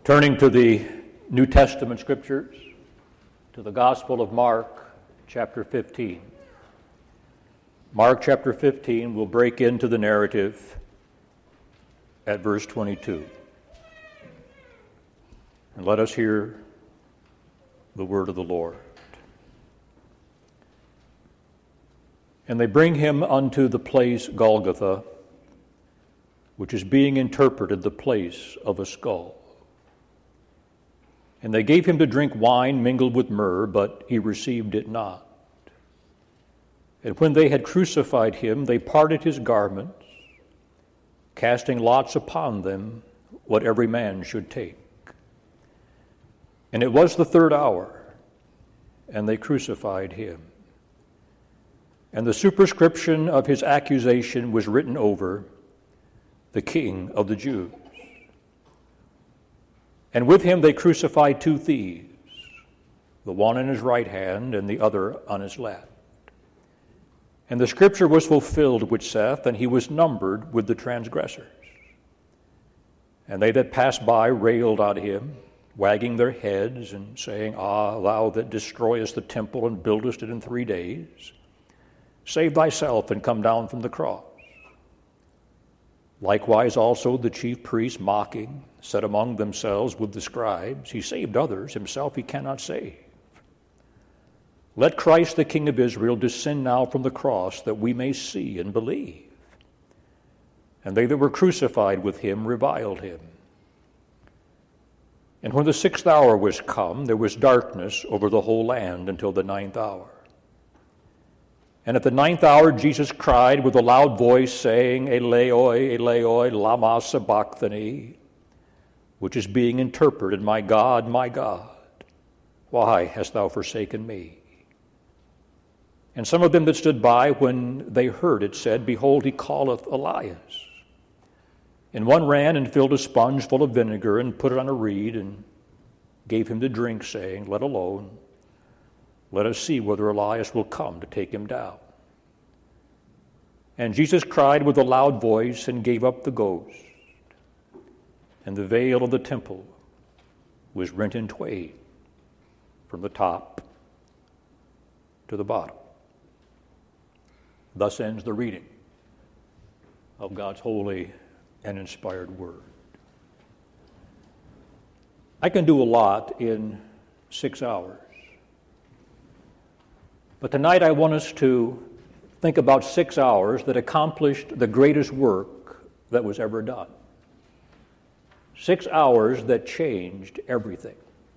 Turning to the New Testament scriptures, to the Gospel of Mark, chapter 15. Mark chapter 15 will break into the narrative at verse 22. And let us hear the word of the Lord. And they bring him unto the place Golgotha, which is being interpreted the place of a skull. And they gave him to drink wine mingled with myrrh, but he received it not. And when they had crucified him, they parted his garments, casting lots upon them what every man should take. And it was the third hour, and they crucified him. And the superscription of his accusation was written over, the King of the Jews. And with him they crucified two thieves, the one on his right hand and the other on his left. And the scripture was fulfilled which saith, and he was numbered with the transgressors. And they that passed by railed at him, wagging their heads and saying, Ah, thou that destroyest the temple and buildest it in 3 days, save thyself and come down from the cross. Likewise also the chief priests, mocking, said among themselves with the scribes, He saved others, himself he cannot save. Let Christ the King of Israel descend now from the cross, that we may see and believe. And they that were crucified with him reviled him. And when the 6th hour was come, there was darkness over the whole land until the 9th hour. And at the 9th hour Jesus cried with a loud voice, saying, Eloi, Eloi, lama sabachthani, which is being interpreted, my God, why hast thou forsaken me? And some of them that stood by, when they heard it, said, Behold, he calleth Elias. And one ran and filled a sponge full of vinegar, and put it on a reed, and gave him to drink, saying, Let alone. Let us see whether Elias will come to take him down. And Jesus cried with a loud voice and gave up the ghost. And the veil of the temple was rent in twain from the top to the bottom. Thus ends the reading of God's holy and inspired word. I can do a lot in 6 hours. But tonight I want us to think about 6 hours that accomplished the greatest work that was ever done. 6 hours that changed everything.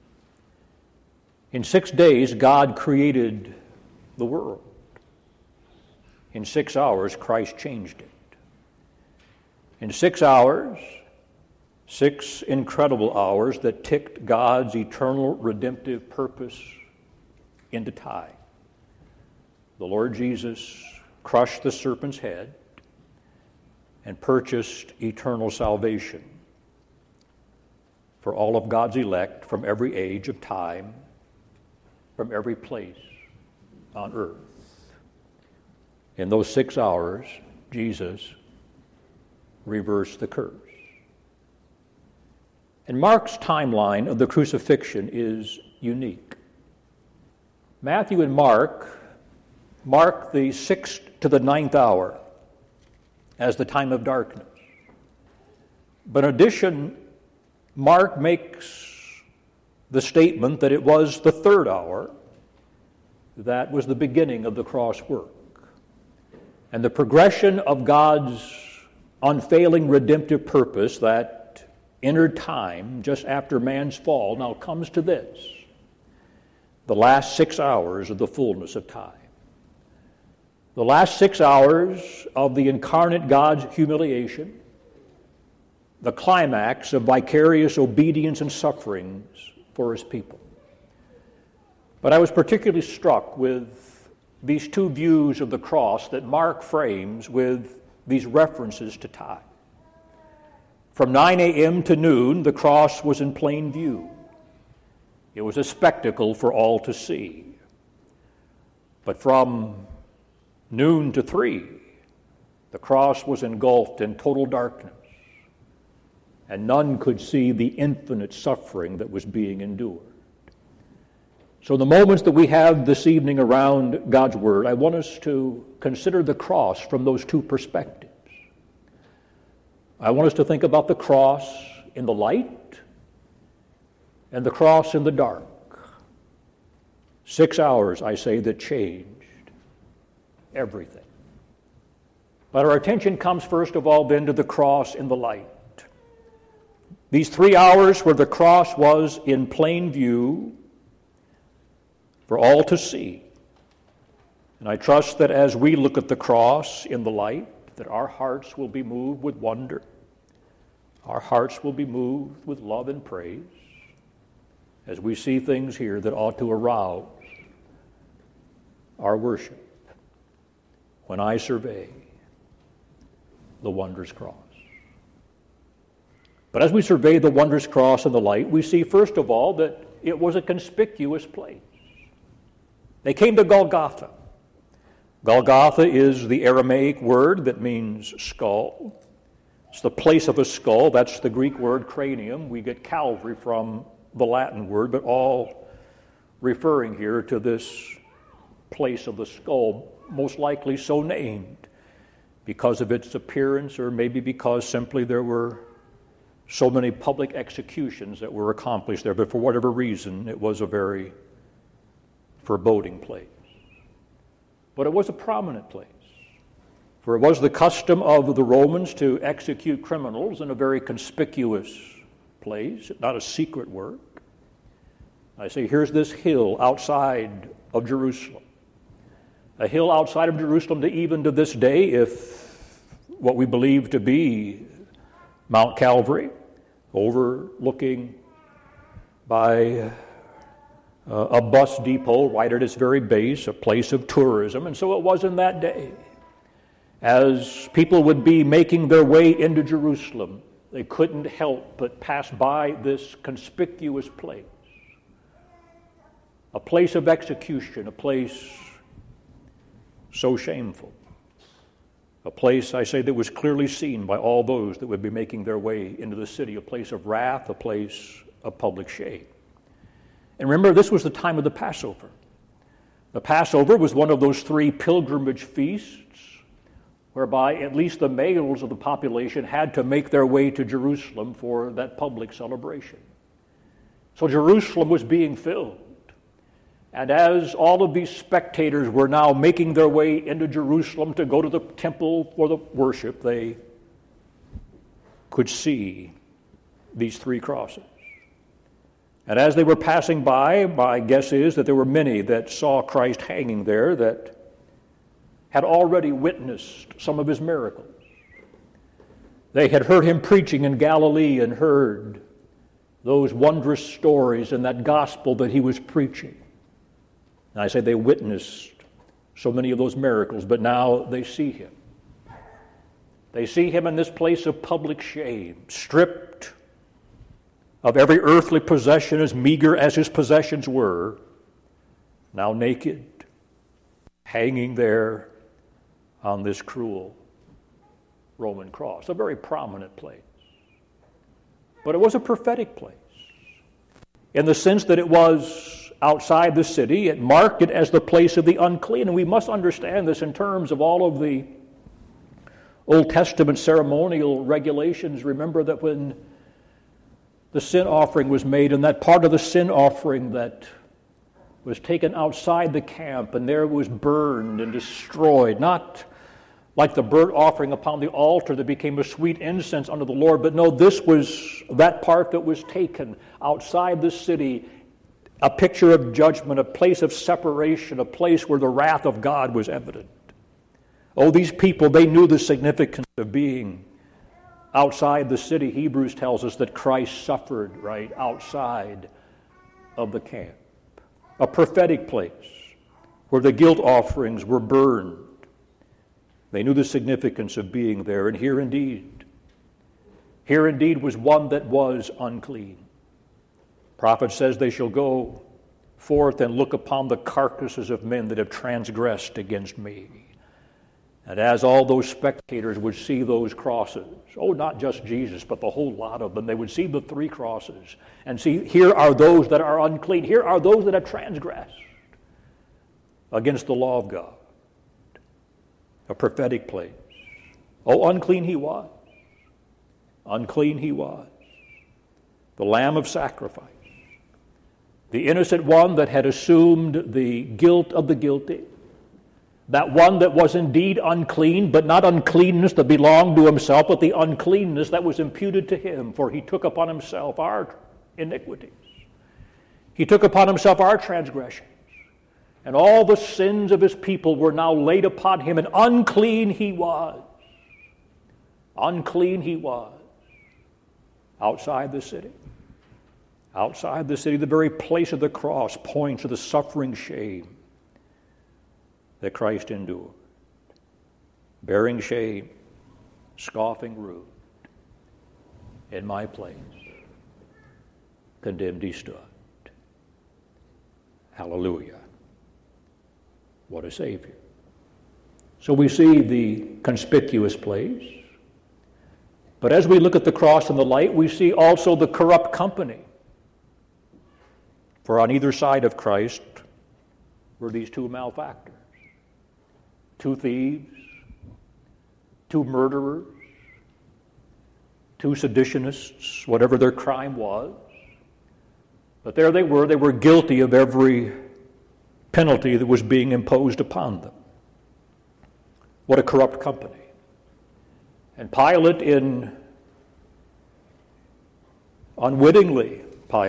In 6 days, God created the world. In 6 hours, Christ changed it. In 6 hours, 6 incredible hours that ticked God's eternal redemptive purpose into time. The Lord Jesus crushed the serpent's head and purchased eternal salvation for all of God's elect from every age of time, from every place on earth. In those 6 hours, Jesus reversed the curse. And Mark's timeline of the crucifixion is unique. Matthew and Mark mark the 6th to the 9th hour as the time of darkness. But in addition, Mark makes the statement that it was the 3rd hour that was the beginning of the cross work. And the progression of God's unfailing redemptive purpose that entered time just after man's fall now comes to this: the last 6 hours of the fullness of time. The last 6 hours of the incarnate God's humiliation, the climax of vicarious obedience and sufferings for his people. But I was particularly struck with these two views of the cross that Mark frames with these references to time. From 9 a.m. to noon, the cross was in plain view. It was a spectacle for all to see. But from noon to 3, the cross was engulfed in total darkness. and none could see the infinite suffering that was being endured. So the moments that we have this evening around God's Word, I want us to consider the cross from those two perspectives. I want us to think about the cross in the light and the cross in the dark. 6 hours, I say, that changed everything. But our attention comes first of all then to the cross in the light. These 3 hours where the cross was in plain view for all to see. And I trust that as we look at the cross in the light, that our hearts will be moved with wonder. Our hearts will be moved with love and praise as we see things here that ought to arouse our worship when I survey the wondrous cross. But as we survey the wondrous cross in the light, we see first of all that it was a conspicuous place. They came to Golgotha. Golgotha is the Aramaic word that means skull. It's the place of a skull. That's the Greek word cranium. We get Calvary from the Latin word, but all referring here to this place of the skull, most likely so named because of its appearance, or maybe because simply there were so many public executions that were accomplished there. But for whatever reason, it was a very foreboding place. But it was a prominent place, for it was the custom of the Romans to execute criminals in a very conspicuous place, not a secret work. I say, here's this hill outside of Jerusalem. A hill outside of Jerusalem that even to this day, if what we believe to be Mount Calvary, overlooking by a bus depot right at its very base, a place of tourism. And so it was in that day. As people would be making their way into Jerusalem, they couldn't help but pass by this conspicuous place. A place of execution, a place so shameful. A place, I say, that was clearly seen by all those that would be making their way into the city, a place of wrath, a place of public shame. And remember, this was the time of the Passover. The Passover was one of those 3 pilgrimage feasts whereby at least the males of the population had to make their way to Jerusalem for that public celebration. So Jerusalem was being filled. And as all of these spectators were now making their way into Jerusalem to go to the temple for the worship, they could see these 3 crosses. And as they were passing by, my guess is that there were many that saw Christ hanging there that had already witnessed some of his miracles. They had heard him preaching in Galilee and heard those wondrous stories and that gospel that he was preaching. And I say they witnessed so many of those miracles, but now they see him. They see him in this place of public shame, stripped of every earthly possession, as meager as his possessions were, now naked, hanging there on this cruel Roman cross. A very prominent place. But it was a prophetic place, in the sense that it was outside the city. It marked it as the place of the unclean, and we must understand this in terms of all of the Old Testament ceremonial regulations. Remember that when the sin offering was made, and that part of the sin offering that was taken outside the camp and there was burned and destroyed, not like the burnt offering upon the altar that became a sweet incense unto the Lord, but no, this was that part that was taken outside the city, a picture of judgment, a place of separation, a place where the wrath of God was evident. Oh, these people, they knew the significance of being outside the city. Hebrews tells us that Christ suffered right outside of the camp. A prophetic place where the guilt offerings were burned. They knew the significance of being there. And here indeed was one that was unclean. Prophet says they shall go forth and look upon the carcasses of men that have transgressed against me. And as all those spectators would see those crosses, not just Jesus, but the whole lot of them, they would see the three crosses and see, here are those that are unclean. Here are those that have transgressed against the law of God. A prophetic place. Unclean he was. Unclean he was. The Lamb of sacrifice. The innocent one that had assumed the guilt of the guilty. That one that was indeed unclean, but not uncleanness that belonged to himself, but the uncleanness that was imputed to him, for he took upon himself our iniquities. He took upon himself our transgressions. And all the sins of his people were now laid upon him, and unclean he was. Unclean he was. Outside the city. Outside the city, the very place of the cross points to the suffering shame that Christ endured. Bearing shame, scoffing rude, in my place, condemned he stood. Hallelujah. What a Savior. So we see the conspicuous place. But as we look at the cross and the light, we see also the corrupt company. For on either side of Christ were these two malefactors. Two thieves, two murderers, two seditionists, whatever their crime was. But there they were guilty of every penalty that was being imposed upon them. What a corrupt company. And Pilate unwittingly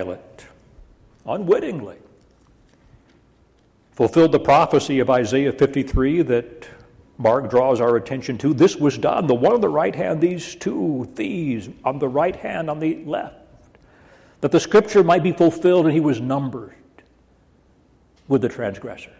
fulfilled the prophecy of Isaiah 53 that Mark draws our attention to. This was done, the one on the right hand, these two thieves on the right hand, on the left, that the scripture might be fulfilled, and he was numbered with the transgressors.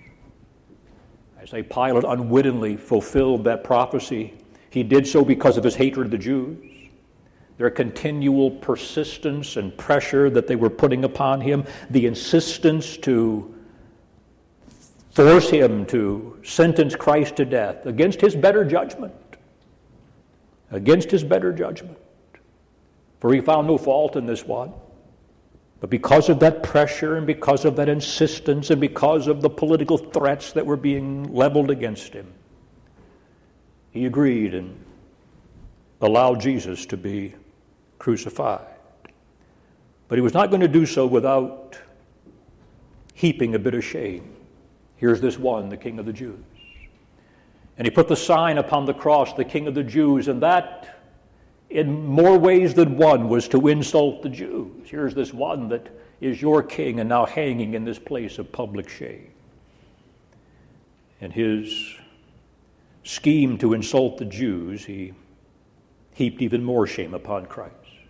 I say Pilate unwittingly fulfilled that prophecy. He did so because of his hatred of the Jews, their continual persistence and pressure that they were putting upon him, the insistence to force him to sentence Christ to death against his better judgment. Against his better judgment. For he found no fault in this one. But because of that pressure and because of that insistence and because of the political threats that were being leveled against him, he agreed and allowed Jesus to be crucified. But he was not going to do so without heaping a bit of shame. Here's this one, the King of the Jews. And he put the sign upon the cross, the King of the Jews, and that, in more ways than one, was to insult the Jews. Here's this one that is your king and now hanging in this place of public shame. And his scheme to insult the Jews, he heaped even more shame upon Christ.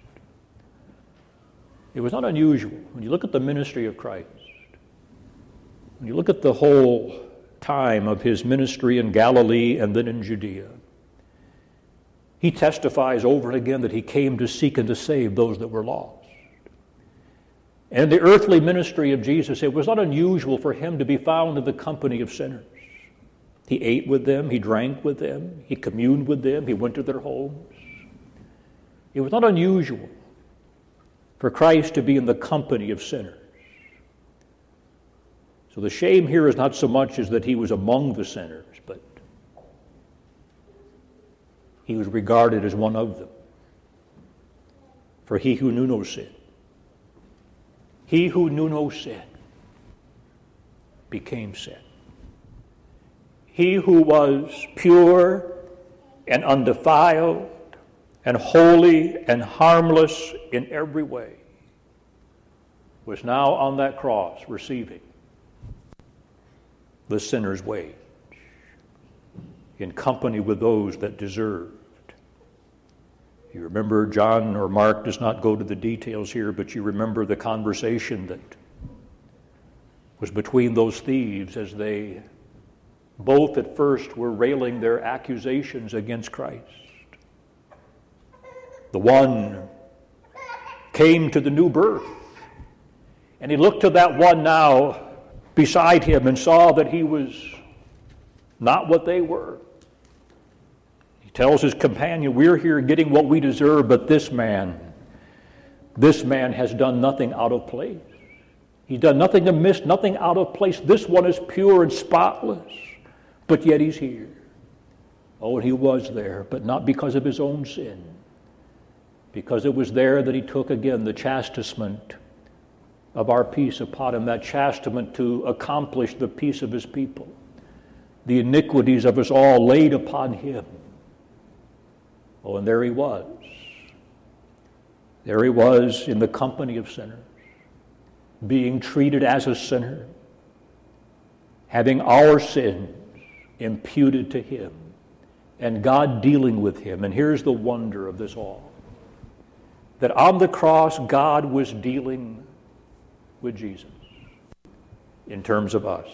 It was not unusual. When you look at the ministry of Christ, when you look at the whole time of his ministry in Galilee and then in Judea, he testifies over and again that he came to seek and to save those that were lost. And the earthly ministry of Jesus, it was not unusual for him to be found in the company of sinners. He ate with them, he drank with them, he communed with them, he went to their homes. It was not unusual for Christ to be in the company of sinners. So the shame here is not so much as that he was among the sinners, but he was regarded as one of them. For he who knew no sin, became sin. He who was pure and undefiled and holy and harmless in every way was now on that cross receiving the sinner's wage in company with those that deserved. You remember, John or Mark does not go to the details here, but you remember the conversation that was between those thieves as they both at first were railing their accusations against Christ. The one came to the new birth, and he looked to that one now beside him and saw that he was not what they were. tells his companion, we're here getting what we deserve, but this man has done nothing out of place. He's done nothing amiss, nothing out of place. This one is pure and spotless, but yet he's here. Oh, and he was there, but not because of his own sin, because it was there that he took again the chastisement of our peace upon him, that chastisement to accomplish the peace of his people. The iniquities of us all laid upon him. Oh, and there he was. There he was in the company of sinners, being treated as a sinner, having our sins imputed to him, and God dealing with him. And here's the wonder of this all, that on the cross, God was dealing with Jesus in terms of us.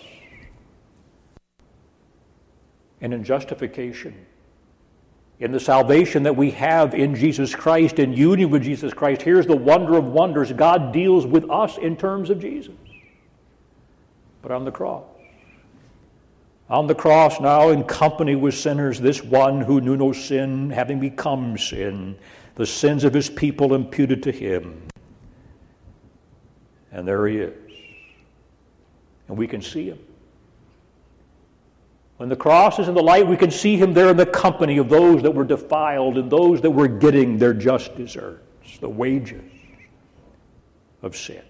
And in justification, in the salvation that we have in Jesus Christ, in union with Jesus Christ, here's the wonder of wonders. God deals with us in terms of Jesus. But on the cross now, in company with sinners, this one who knew no sin, having become sin, the sins of his people imputed to him. And there he is. And we can see him. When the cross is in the light, we can see him there in the company of those that were defiled and those that were getting their just deserts, the wages of sin.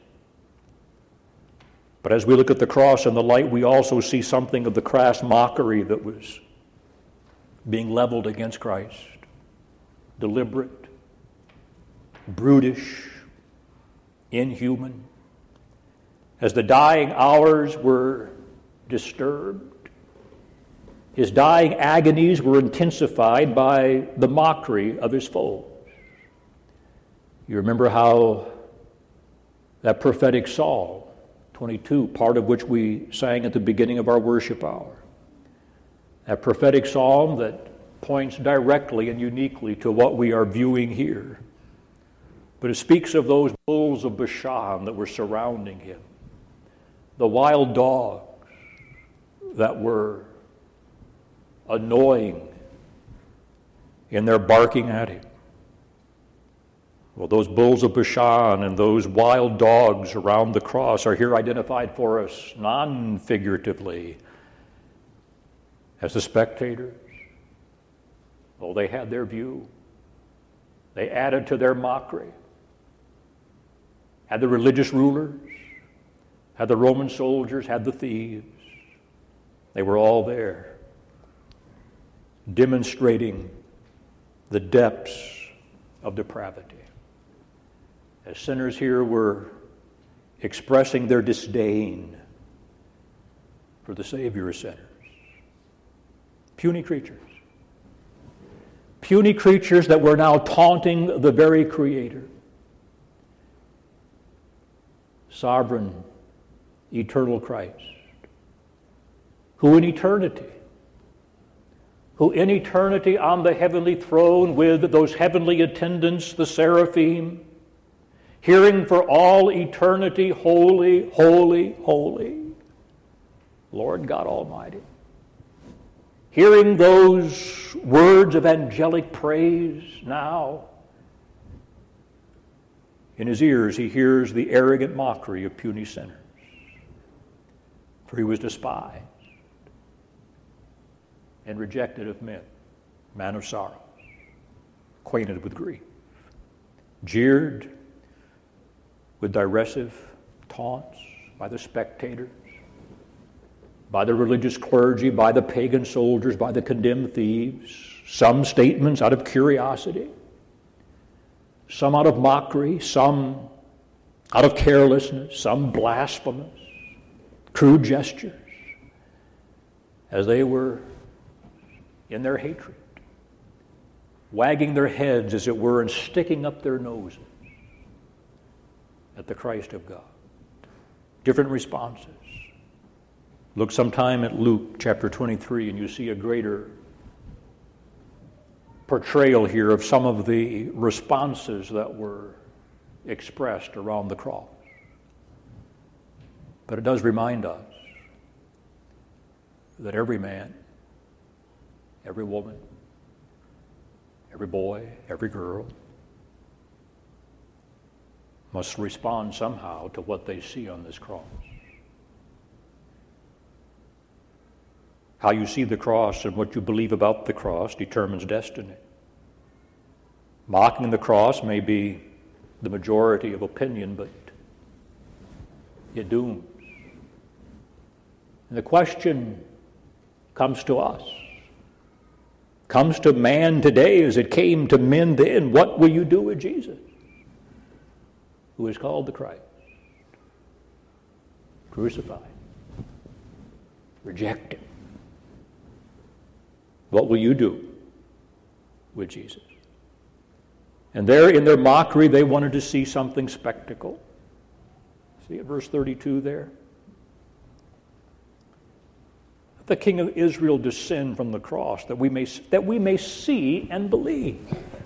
But as we look at the cross in the light, we also see something of the crass mockery that was being leveled against Christ. Deliberate, brutish, inhuman. As the dying hours were disturbed, his dying agonies were intensified by the mockery of his foes. You remember how that prophetic psalm, 22, part of which we sang at the beginning of our worship hour, that prophetic psalm that points directly and uniquely to what we are viewing here. But it speaks of those bulls of Bashan that were surrounding him, the wild dogs that were annoying in their barking at him. Well, those bulls of Bashan and those wild dogs around the cross are here identified for us non-figuratively as the spectators. Oh, they had their view. They added to their mockery. Had the religious rulers, had the Roman soldiers, had the thieves. They were all there, demonstrating the depths of depravity. As sinners here were expressing their disdain for the Savior of sinners. Puny creatures. Puny creatures that were now taunting the very Creator. Sovereign, eternal Christ, who in eternity on the heavenly throne with those heavenly attendants, the seraphim, hearing for all eternity, holy, holy, holy, Lord God Almighty. Hearing those words of angelic praise now, in his ears he hears the arrogant mockery of puny sinners. For he was despised and rejected of men, man of sorrows, acquainted with grief, jeered with derisive taunts by the spectators, by the religious clergy, by the pagan soldiers, by the condemned thieves, some statements out of curiosity, some out of mockery, some out of carelessness, some blasphemous, crude gestures, as they were in their hatred, wagging their heads, as it were, and sticking up their noses at the Christ of God. Different responses. Look sometime at Luke chapter 23, and you see a greater portrayal here of some of the responses that were expressed around the cross. But it does remind us that every man, every woman, every boy, every girl must respond somehow to what they see on this cross. How you see the cross and what you believe about the cross determines destiny. Mocking the cross may be the majority of opinion, but it dooms. And the question comes to us, comes to man today as it came to men then. What will you do with Jesus, who is called the Christ? Crucified. Reject him. What will you do with Jesus? And there in their mockery, they wanted to see something spectacle. See at verse 32 there? The King of Israel descend from the cross that we may see and believe.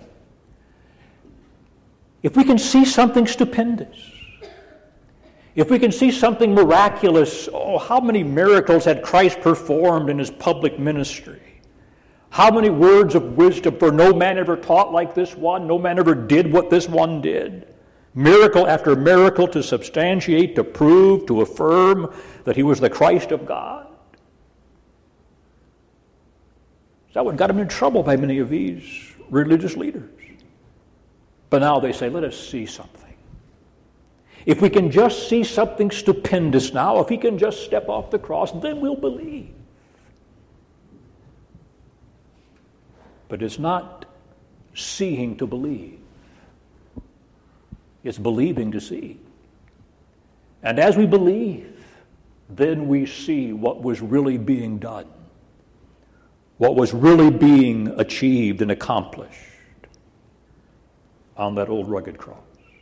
If we can see something stupendous, if we can see something miraculous, how many miracles had Christ performed in his public ministry? How many words of wisdom, for no man ever taught like this one, no man ever did what this one did. Miracle after miracle to substantiate, to prove, to affirm that he was the Christ of God. That what got him in trouble by many of these religious leaders. But now they say, let us see something. If we can just see something stupendous now, if he can just step off the cross, then we'll believe. But it's not seeing to believe. It's believing to see. And as we believe, then we see what was really being done, what was really being achieved and accomplished on that old rugged cross.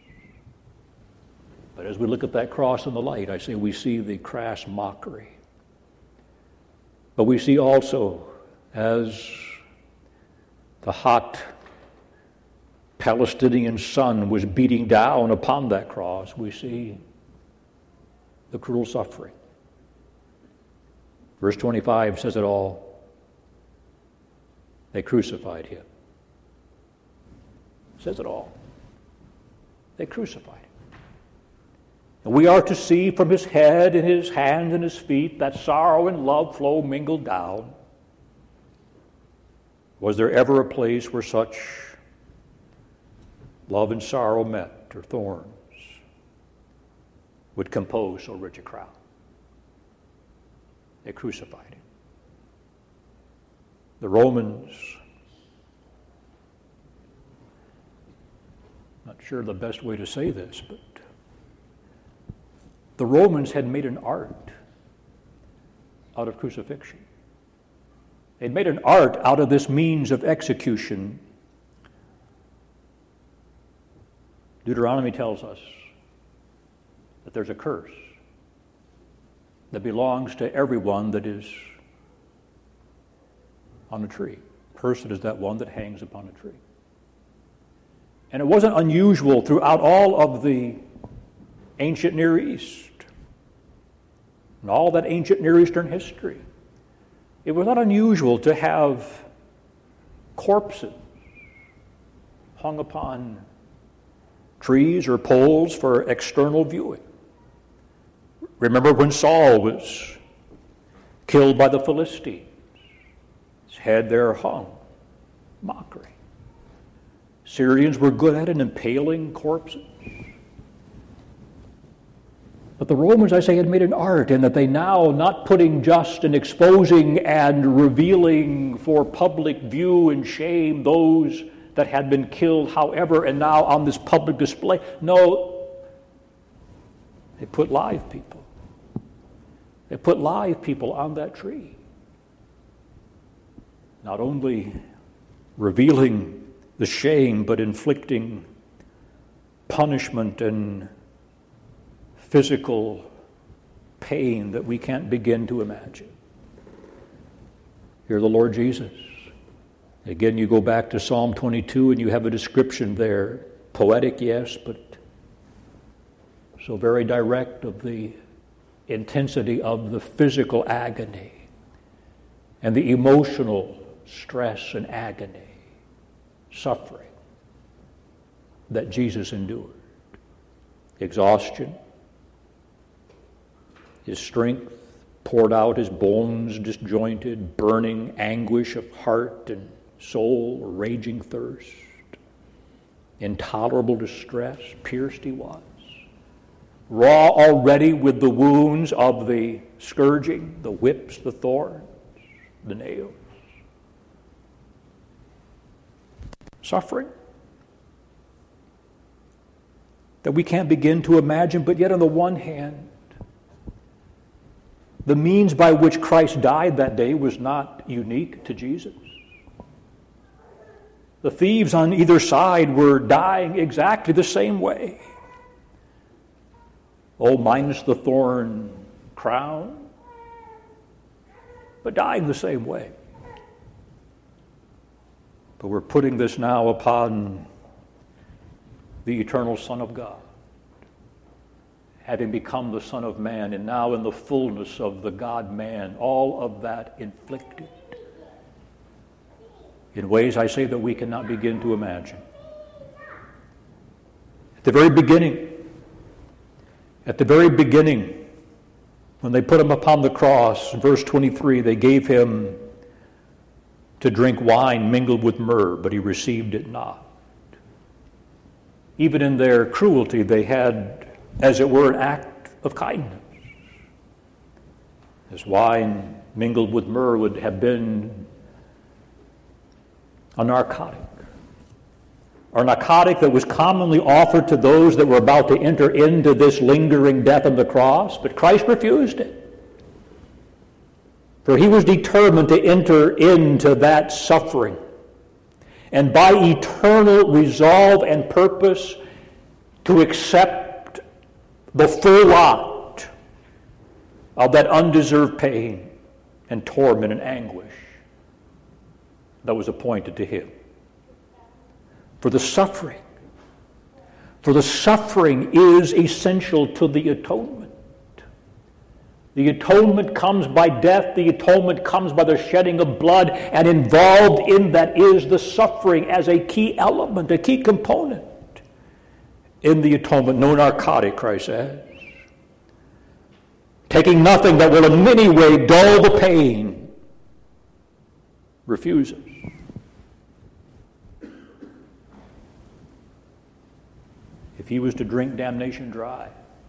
But as we look at that cross in the light, I say we see the crass mockery. But we see also, as the hot Palestinian sun was beating down upon that cross, we see the cruel suffering. Verse 25 says it all. They crucified him. Says it all. They crucified him. And we are to see from his head and his hands and his feet that sorrow and love flow mingled down. Was there ever a place where such love and sorrow met, or thorns would compose so rich a crown? They crucified him. The Romans, not sure the best way to say this, but the Romans had made an art out of crucifixion. They'd made an art out of this means of execution. Deuteronomy tells us that there's a curse that belongs to everyone that is on a tree. Cursed is that one that hangs upon a tree. And it wasn't unusual throughout all of the ancient Near East and all that ancient Near Eastern history. It was not unusual to have corpses hung upon trees or poles for external viewing. Remember when Saul was killed by the Philistines? His head there hung. Mockery. Syrians were good at it, impaling corpses. But the Romans, I say, had made an art in that they now, not putting just and exposing and revealing for public view and shame those that had been killed, however, and now on this public display. No, they put live people. They put live people on that tree. Not only revealing the shame, but inflicting punishment and physical pain that we can't begin to imagine. Hear the Lord Jesus. Again, you go back to Psalm 22 and you have a description there, poetic, yes, but so very direct, of the intensity of the physical agony and the emotional stress and agony. suffering that Jesus endured. Exhaustion, his strength poured out, his bones disjointed, burning anguish of heart and soul, raging thirst, intolerable distress, pierced he was, raw already with the wounds of the scourging, the whips, the thorns, the nails. Suffering that we can't begin to imagine, but yet on the one hand, the means by which Christ died that day was not unique to Jesus. The thieves on either side were dying exactly the same way. Oh, minus the thorn crown, but dying the same way. But we're putting this now upon the eternal Son of God, having become the Son of Man, and now in the fullness of the God-man, all of that inflicted in ways, I say, that we cannot begin to imagine. At the very beginning, when they put him upon the cross, in verse 23, they gave him to drink wine mingled with myrrh, but he received it not. Even in their cruelty, they had, as it were, an act of kindness. As wine mingled with myrrh would have been a narcotic that was commonly offered to those that were about to enter into this lingering death on the cross, but Christ refused it. For he was determined to enter into that suffering, and by eternal resolve and purpose to accept the full lot of that undeserved pain and torment and anguish that was appointed to him. For the suffering is essential to the atonement. The atonement comes by death, the atonement comes by the shedding of blood, and involved in that is the suffering as a key element, a key component in the atonement. No narcotic, Christ says. Taking nothing that will in any way dull the pain, refuses. If he was to drink damnation dry,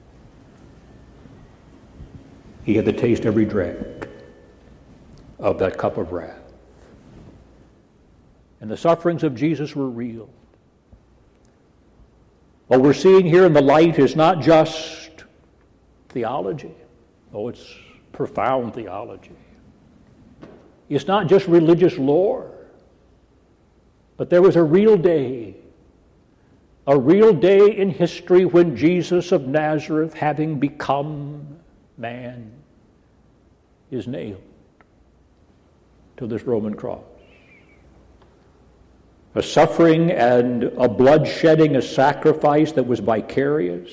he had to taste every drink of that cup of wrath. And the sufferings of Jesus were real. What we're seeing here in the light is not just theology. Oh, it's profound theology. It's not just religious lore. But there was a real day in history when Jesus of Nazareth, having become man, is nailed to this Roman cross. A suffering and a bloodshedding, a sacrifice that was vicarious.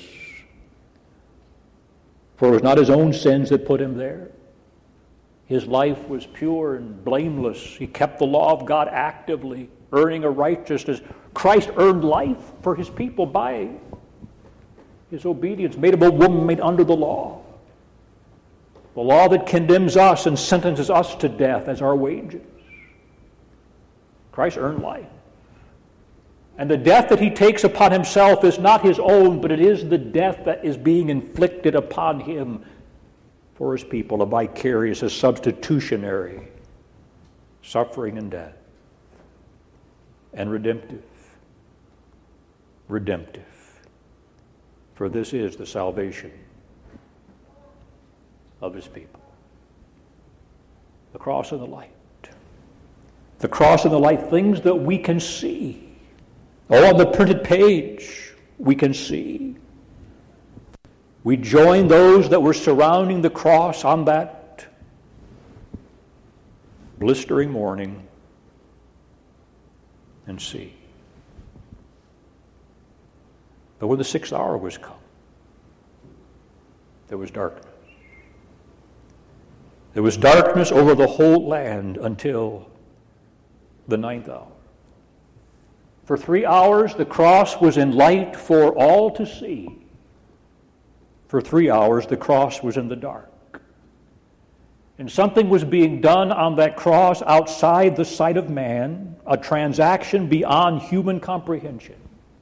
For it was not his own sins that put him there. His life was pure and blameless. He kept the law of God actively, earning a righteousness. Christ earned life for his people by his obedience, made of a woman made under the law. The law that condemns us and sentences us to death as our wages. Christ earned life. And the death that he takes upon himself is not his own, but it is the death that is being inflicted upon him for his people, a vicarious, a substitutionary suffering and death. And redemptive. For this is the salvation of his people. The cross and the light. The cross and the light, things that we can see. Oh, on the printed page, we can see. We join those that were surrounding the cross on that blistering morning and see. But when the 6th hour was come, there was darkness. There was darkness over the whole land until the 9th hour. For 3 hours the cross was in light for all to see. For 3 hours the cross was in the dark. And something was being done on that cross outside the sight of man, a transaction beyond human comprehension.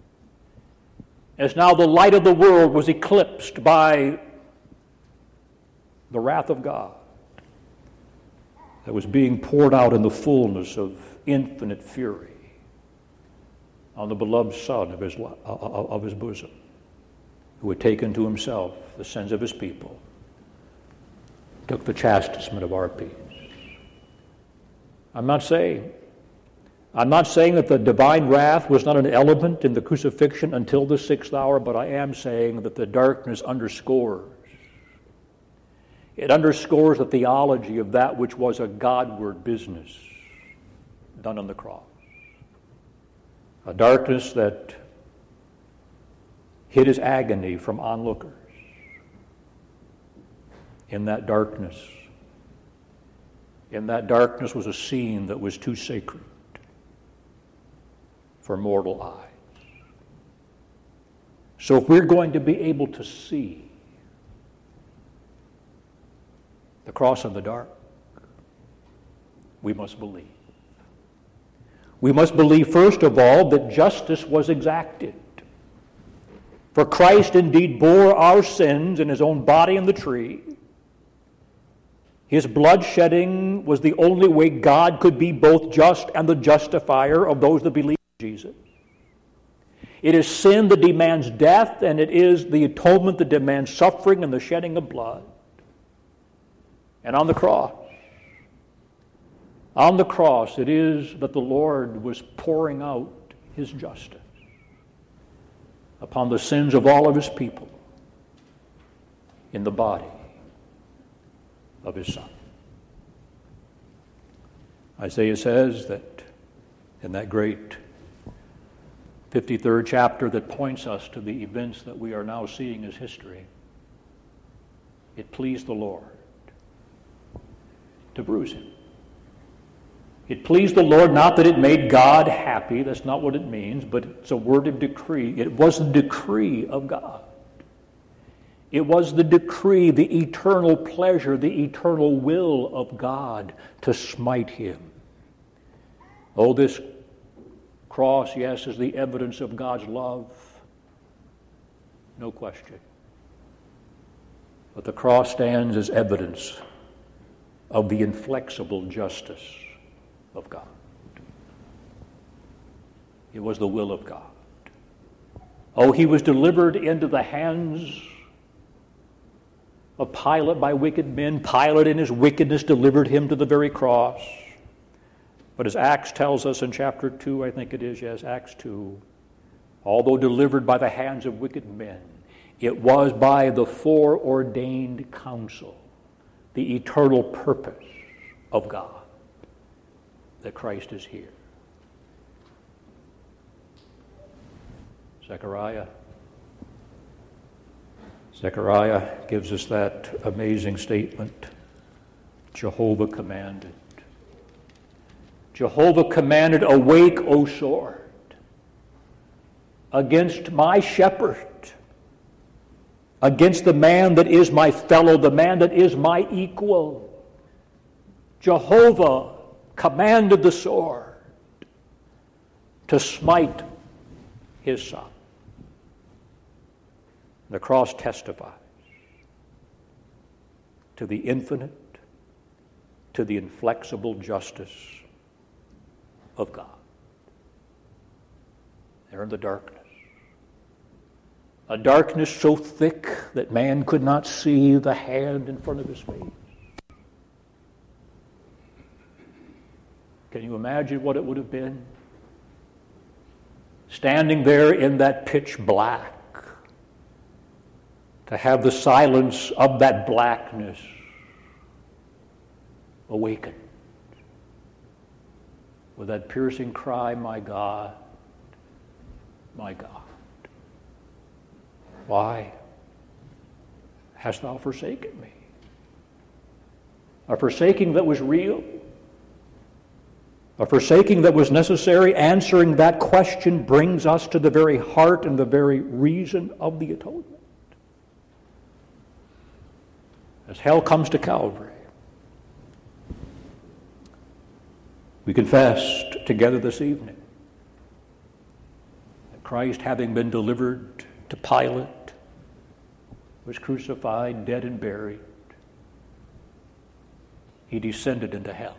As now the light of the world was eclipsed by the wrath of God that was being poured out in the fullness of infinite fury on the beloved Son of his bosom, who had taken to himself the sins of his people, took the chastisement of our peace. I'm not saying that the divine wrath was not an element in the crucifixion until the 6th hour, but I am saying that the darkness underscores the theology of that which was a Godward business done on the cross. A darkness that hid his agony from onlookers. In that darkness was a scene that was too sacred for mortal eyes. So if we're going to be able to see the cross in the dark, we must believe. We must believe, first of all, that justice was exacted. For Christ indeed bore our sins in his own body on the tree. His blood shedding was the only way God could be both just and the justifier of those that believe in Jesus. It is sin that demands death, and it is the atonement that demands suffering and the shedding of blood. And on the cross, it is that the Lord was pouring out his justice upon the sins of all of his people in the body of his Son. Isaiah says that in that great 53rd chapter that points us to the events that we are now seeing as history, it pleased the Lord to bruise him. It pleased the Lord, not that it made God happy, that's not what it means, but it's a word of decree. It was the decree of God. It was the decree, the eternal pleasure, the eternal will of God to smite him. Oh, this cross, yes, is the evidence of God's love. No question. But the cross stands as evidence of the inflexible justice of God. It was the will of God. Oh, he was delivered into the hands of Pilate by wicked men. Pilate in his wickedness delivered him to the very cross. But as Acts tells us in chapter 2, I think it is, yes, Acts 2, although delivered by the hands of wicked men, it was by the foreordained counsel, the eternal purpose of God, that Christ is here. Zechariah gives us that amazing statement. Jehovah commanded. Jehovah commanded, awake, O sword, against my shepherd, against the man that is my fellow, the man that is my equal. Jehovah commanded the sword to smite his Son. The cross testifies to the infinite, to the inflexible justice of God. There in the darkness. A darkness so thick that man could not see the hand in front of his face. Can you imagine what it would have been? Standing there in that pitch black, to have the silence of that blackness awakened with that piercing cry, my God, why hast thou forsaken me? A forsaking that was real, A forsaking that was necessary. Answering that question brings us to the very heart and the very reason of the atonement. As hell comes to Calvary, we confessed together this evening that Christ, having been delivered to Pilate, was crucified, dead, and buried. He descended into hell.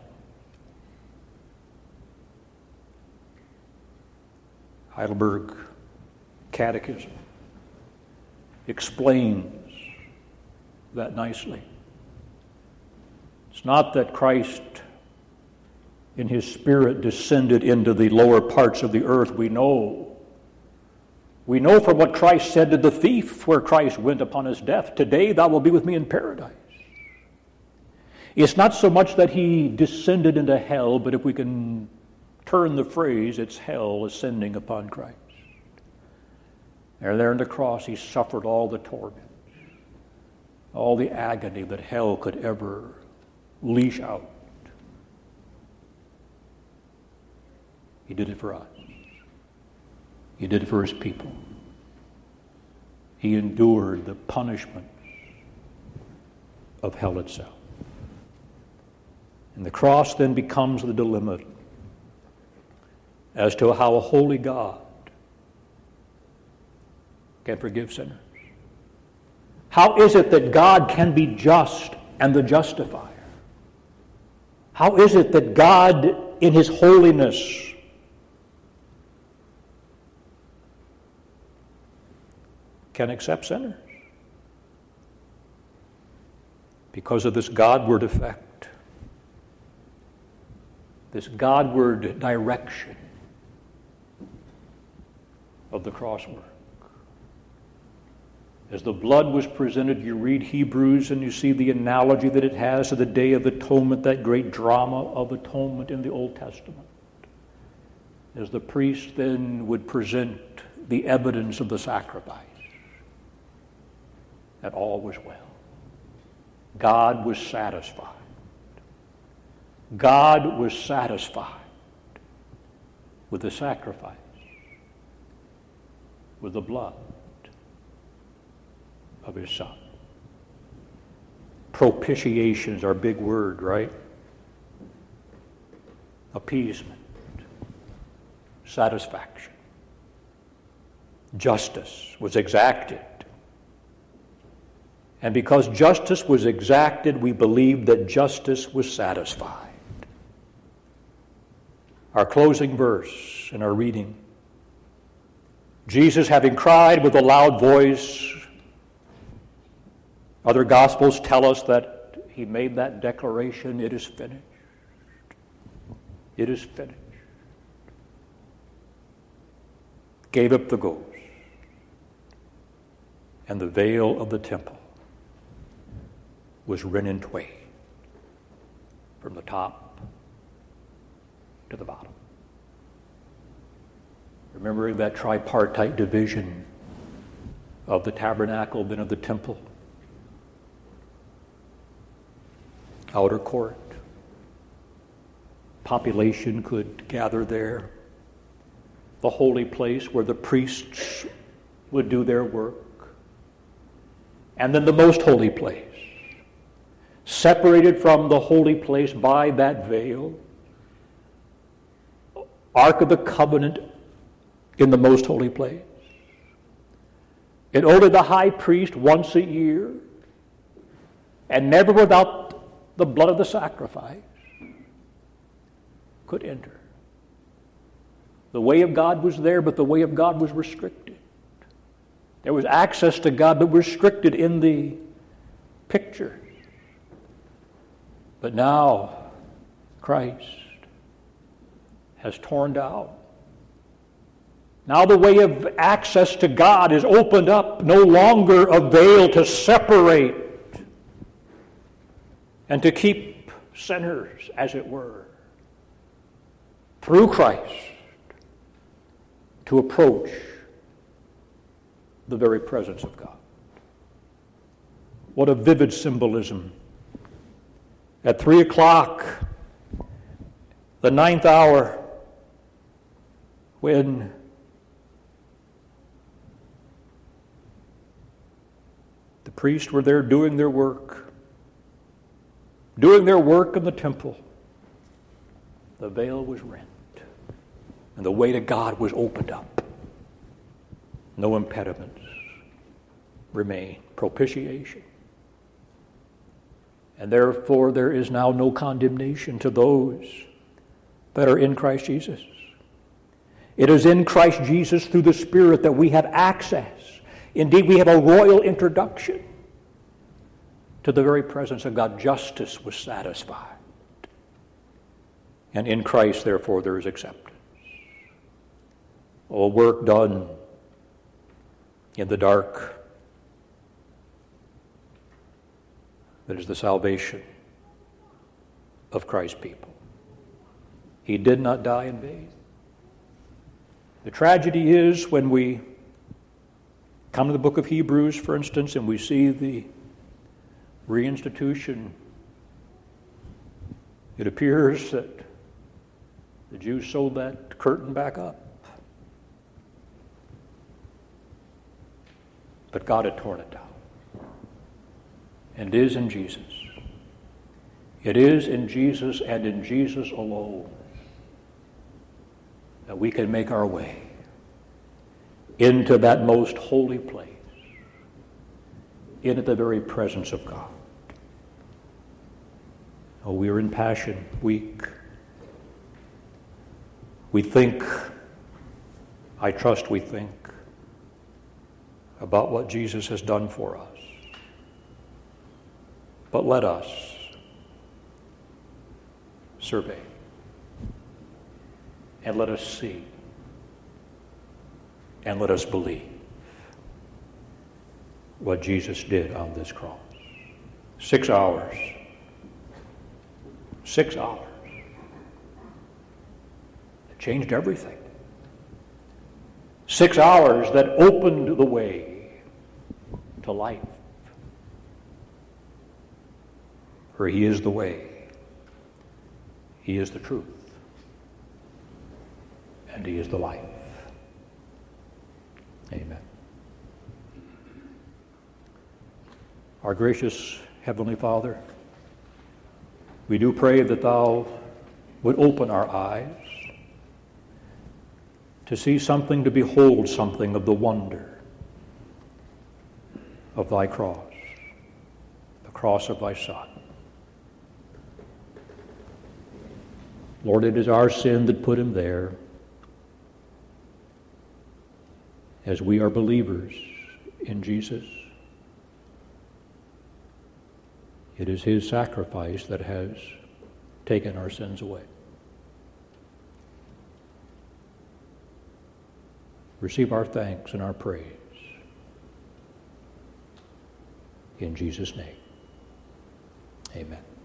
Heidelberg Catechism explains that nicely. It's not that Christ in his spirit descended into the lower parts of the earth. We know from what Christ said to the thief where Christ went upon his death, "Today thou wilt be with me in paradise." It's not so much that he descended into hell, but if we can turn the phrase, it's hell ascending upon Christ. There on the cross, he suffered all the torment, all the agony that hell could ever leash out. He did it for us. He did it for his people. He endured the punishment of hell itself. And the cross then becomes the dilemma as to how a holy God can forgive sinners. How is it that God can be just and the justifier? How is it that God, in his holiness, can accept sinners? Because of this Godward effect, this Godward direction of the cross work. As the blood was presented, you read Hebrews and you see the analogy that it has to the Day of Atonement, that great drama of atonement in the Old Testament. As the priest then would present the evidence of the sacrifice, that all was well. God was satisfied. God was satisfied with the sacrifice, with the blood of his Son. Propitiation is our big word, right? Appeasement, satisfaction. Justice was exacted. And because justice was exacted, we believe that justice was satisfied. Our closing verse in our reading. Jesus, having cried with a loud voice, other Gospels tell us that he made that declaration, "It is finished. It is finished." Gave up the ghost. And the veil of the temple was rent in twain from the top to the bottom. Remembering that tripartite division of the tabernacle, then of the temple. Outer court. Population could gather there. The holy place where the priests would do their work. And then the most holy place. Separated from the holy place by that veil. Ark of the Covenant in the most holy place. And only the high priest once a year, and never without the blood of the sacrifice, could enter. The way of God was there, but the way of God was restricted. There was access to God, but restricted in the picture. But now, Christ has torn down. Now the way of access to God is opened up, no longer a veil to separate and to keep sinners, as it were, through Christ to approach the very presence of God. What a vivid symbolism. At 3 o'clock, The ninth hour, when the priests were there doing their work in the temple, the veil was rent, and the way to God was opened up. No impediments remain. Propitiation. And therefore there is now no condemnation to those that are in Christ Jesus. It is in Christ Jesus through the Spirit that we have access. Indeed, we have a royal introduction to the very presence of God. Justice was satisfied. And in Christ, therefore, there is acceptance. All work done in the dark, that is the salvation of Christ's people. He did not die in vain. The tragedy is when we come to the book of Hebrews, for instance, and we see the reinstitution, it appears that the Jews sewed that curtain back up. But God had torn it down. And it is in Jesus. It is in Jesus and in Jesus alone that we can make our way into that most holy place, into the very presence of God. Oh, we are in Passion Week. We think, I trust we think, about what Jesus has done for us. But let us survey and let us see and let us believe what Jesus did on this cross. 6 hours. 6 hours. It changed everything. 6 hours that opened the way to life. For he is the way, he is the truth, and he is the life. Amen. Our gracious Heavenly Father, we do pray that thou would open our eyes to see something, to behold something of the wonder of thy cross, the cross of thy Son. Lord, it is our sin that put him there. As we are believers in Jesus, it is his sacrifice that has taken our sins away. Receive our thanks and our praise. In Jesus' name, amen.